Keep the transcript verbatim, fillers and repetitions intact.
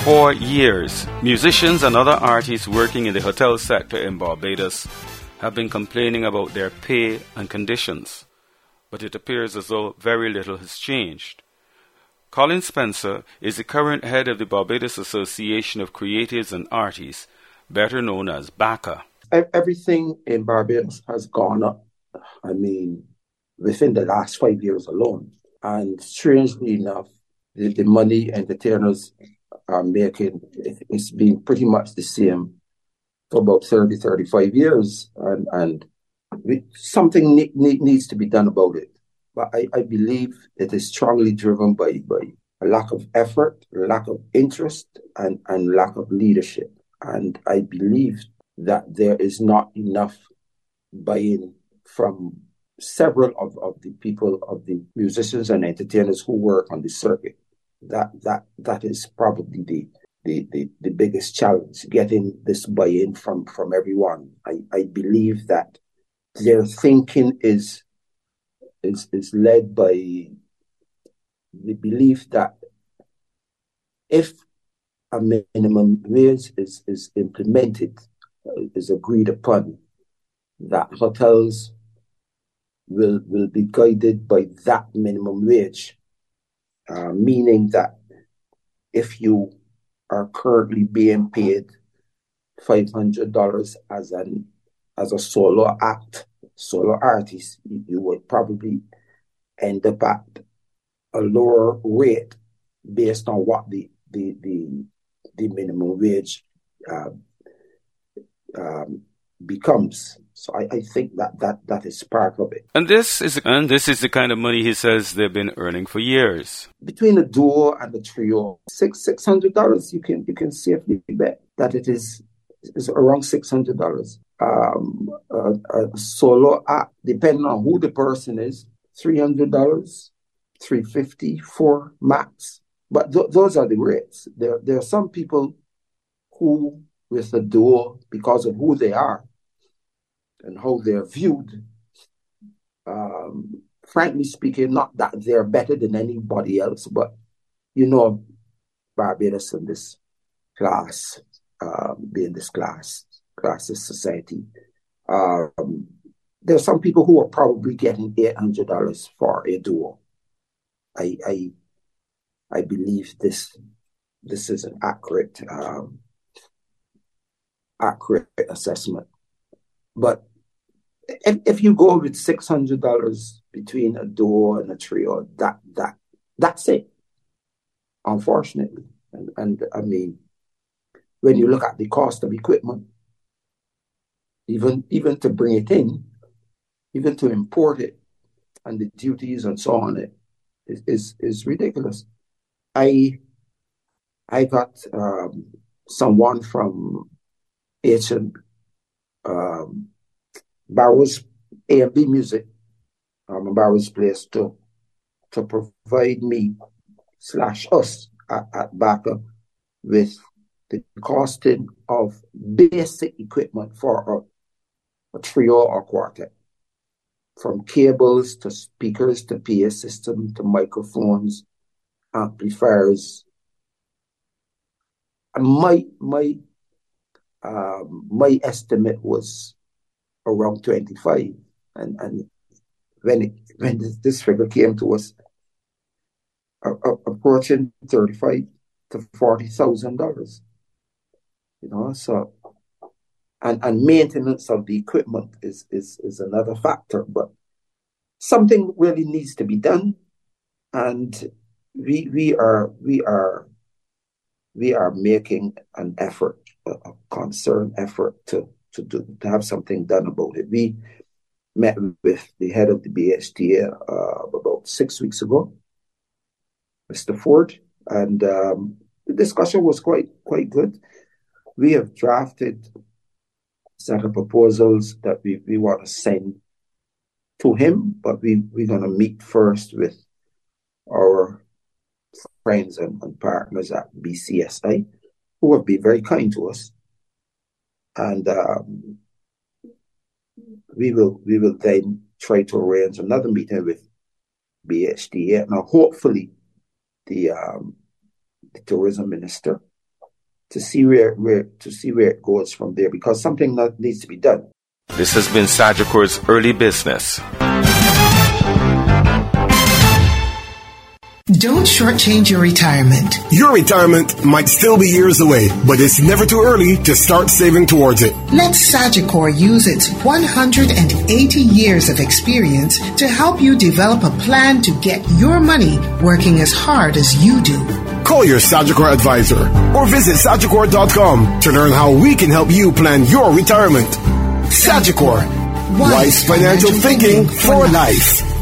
For years, musicians and other artists working in the hotel sector in Barbados have been complaining about their pay and conditions, but it appears as though very little has changed. Colin Spencer is the current head of the Barbados Association of Creatives and Artists, better known as BACA. Everything in Barbados has gone up, I mean, within the last five years alone. And strangely enough, the, the money entertainers are making, it's been pretty much the same for about thirty, thirty-five years. And, and we, something ne- ne- needs to be done about it. But I, I believe it is strongly driven by, by a lack of effort, lack of interest, and, and lack of leadership. And I believe that there is not enough buy-in from several of, of the people, of the musicians and entertainers who work on the circuit. That that that is probably the the, the, the biggest challenge, getting this buy-in from, from everyone. I, I believe that their thinking is is is led by the belief that if a minimum wage is, is implemented, uh, is agreed upon, that hotels will will be guided by that minimum wage, uh, meaning that if you are currently being paid five hundred dollars as an as a solo act, solo artist, you, you would probably end up at a lower rate based on what the the the, the minimum wage uh, um, becomes. So I, I think that, that that is part of it. And this is and this is the kind of money he says they've been earning for years. Between a duo and a trio, six six hundred dollars, you can you can safely bet that it is is around six hundred dollars. Um, a, a solo act, depending on who the person is, three hundred dollars, three fifty, four max. But th- those are the rates. There there are some people who, with a duo, because of who they are and how they're viewed, um, frankly speaking, not that they're better than anybody else, but you know, Barbados in this class, um, being this class, classes society, um, there are some people who are probably getting eight hundred dollars for a duo. I, I, I believe this, this is an accurate, um, accurate assessment. But if, if you go with six hundred dollars between a duo and a trio, that that that's it, unfortunately. And, and I mean, when you look at the cost of equipment, even even to bring it in, even to import it, and the duties and so on, it is is, is ridiculous. I I got um, someone from H and um, Barrows A and B Music, um, Barrows Place, to to provide me slash us at, at BACA with the costing of basic equipment for a, a trio or quartet, from cables to speakers to P A system to microphones, amplifiers. And my my um, my estimate was around twenty-five, and and when it when this, this figure came to us, uh, uh, approaching thirty-five to forty thousand dollars, you know. So and and maintenance of the equipment is is is another factor, but something really needs to be done, and we we are we are we are making an effort, a, a concerned effort to to do to have something done about it. We met with the head of the B H T A uh, about six weeks ago, Mister Ford, and um, the discussion was quite quite good. We have drafted a set of proposals that we, we want to send to him, but we, we're going to meet first with our friends and, and partners at B C S I, who have been very kind to us. And um, we will we will then try to arrange another meeting with B H T A. Now, hopefully, the, um, the tourism minister to see where, where to see where it goes from there, because something that needs to be done. This has been Sagicor's Early Business. Don't shortchange your retirement. Your retirement might still be years away, but it's never too early to start saving towards it. Let Sagicor use its one hundred eighty years of experience to help you develop a plan to get your money working as hard as you do. Call your Sagicor advisor or visit Sagicor dot com to learn how we can help you plan your retirement. Sagicor, wise financial thinking for life.